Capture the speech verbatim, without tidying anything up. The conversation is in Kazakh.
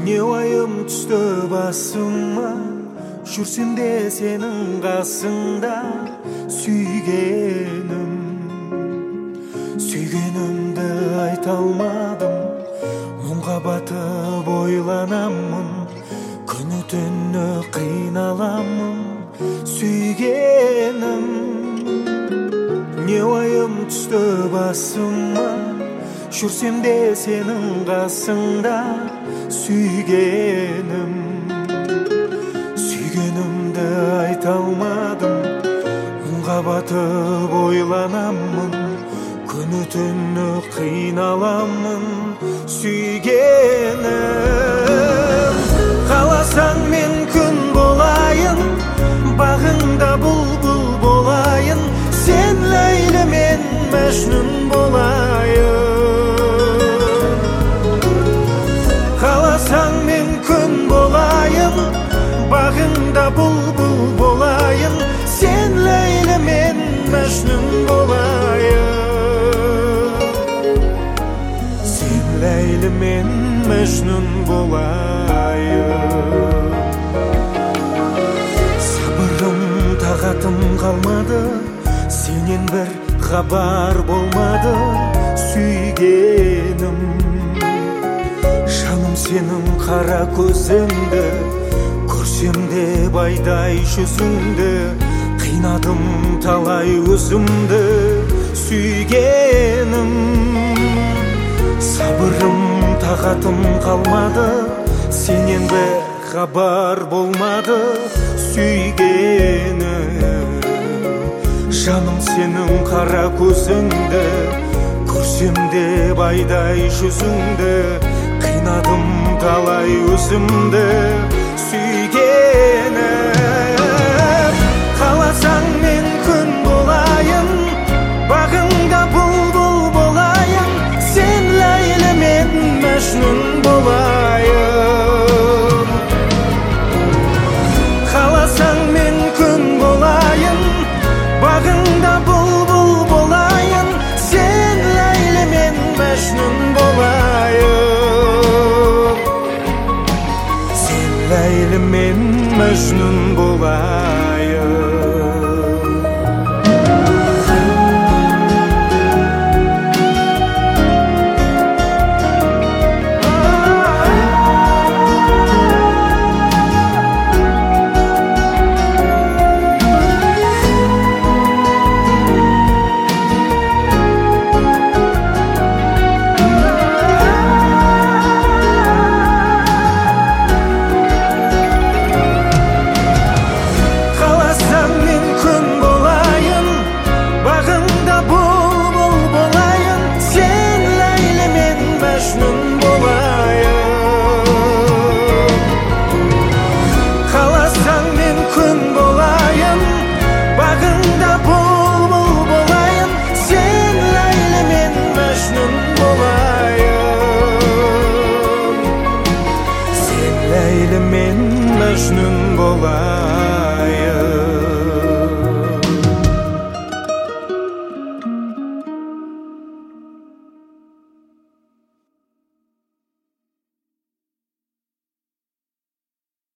Не уайым түсті басыма, жүрсем де сенің қасыңда. Сүйгенім, сүйгенімді айта алмадым, мұңға батып ойланамын, күні түні қиналамын. Сүйгенім, не уайым түсті басыма, жүрсем де сенің қасыңда. Сүйгенім, сүйгенімді айта алмадым, мұңға батып ойланамын, күні түні қиналамын. Сүйгенім, қаласаң мен күн болайын, бағыңда бұлбұл болайын, сен Ләйлі мен Мәжнүн болайын. Қаласаң мен күн болайын, бағыңда бұлбұл болайын, сен Ләйлі мен Мәжнүн болайын. Сен Ләйлі мен Мәжнүн болайын. Сабырым тағатым қалмады, сенен бір хабар болмады. Сүйгенім, жаным сенің қара көзіңді, көрсем де байдай жүзіңді, қинадым талай өзімді. Сүйгенім, сабырым тағатым қалмады, сенен бір хабар болмады. Сүйгенім, жаным сенің қара көзіңді, көрсем де байдай жүзіңді, қинадым талай өзімді. Сүйгенім, қаласаң мен күн болайын, бағыңда бұлбұл болайын, сен Ләйлі мен Мәжнүн болайын. Қаласаң мен күн болайын, бағыңда бұлбұл болайын, сен Ләйлі мен Мәжнүн болайын. Сен Ләйлі мен Мәжнүн болайын. Мәжнүн болайын.